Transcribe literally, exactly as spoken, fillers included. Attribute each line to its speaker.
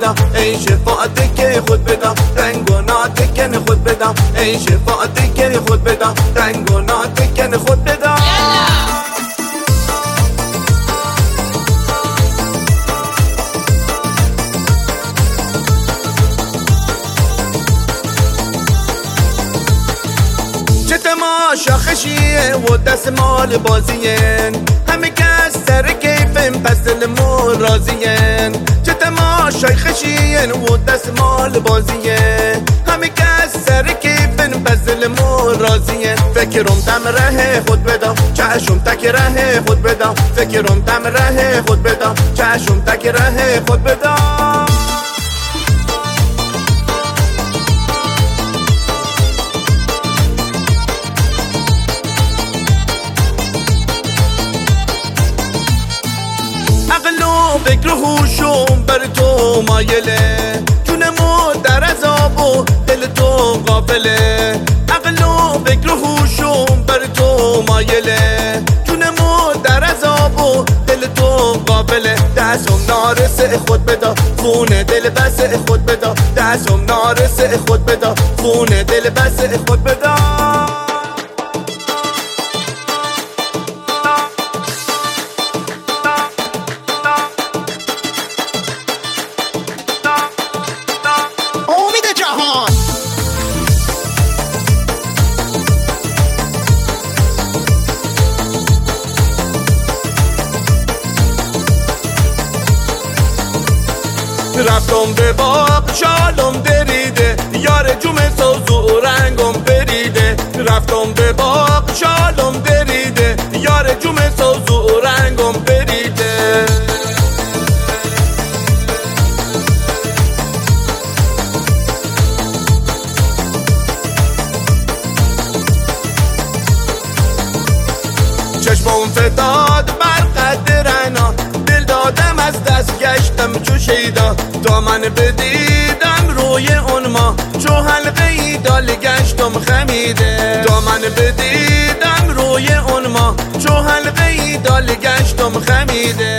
Speaker 1: بدا ای شفاعت که خود بدا رنگ و ناتکن خود بدا ای شفاعت که خود بدا رنگ و ناتکن خود بدا چه تماشا خشیه و دست مال بازیین همه کس سر کیفن پس دلمون راضیین چه تماشای خشیین و دست مال بازیین همه کس سر کیفن پس دلمون راضیین فکرم تم ره خود بدا چشم تک ره خود بدا فکرم تم ره خود بدا چشم تک ره خود بدا عقل و فکر و هوشم بر تو مایله جونمو در عذاب و دل تو غافله عقل و فکر و هوشم بر تو مایله جونمو در عذاب و دل تو غافله دستم نارسه خود بدا خون دل بس خود بدا دستم نارسه خود بدا خون دل بس خود بدا رفتم به باغ شالم دریده یار جوم سوز و رنگم بریده رفتم به باغ شالم دریده یار جوم سوز و رنگم بریده چشمم فتاد بر قد رعنا دل دادم از دست گشتم چو شیدا تا من بدیدم روی اون ما چو حلقه ای دال گشتم خمیده تا من بدیدم روی اون ما چو حلقه ای دال گشتم خمیده